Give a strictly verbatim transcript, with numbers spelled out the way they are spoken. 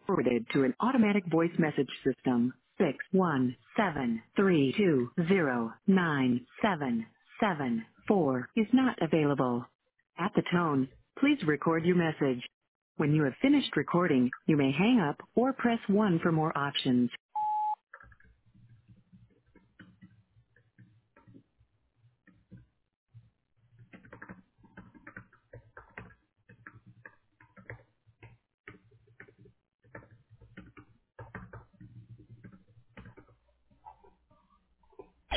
forwarded to an automatic voice message system. Six one seven three two zero nine seven seven four is not available. At the tone, please record your message. When you have finished recording, you may hang up or press one for more options.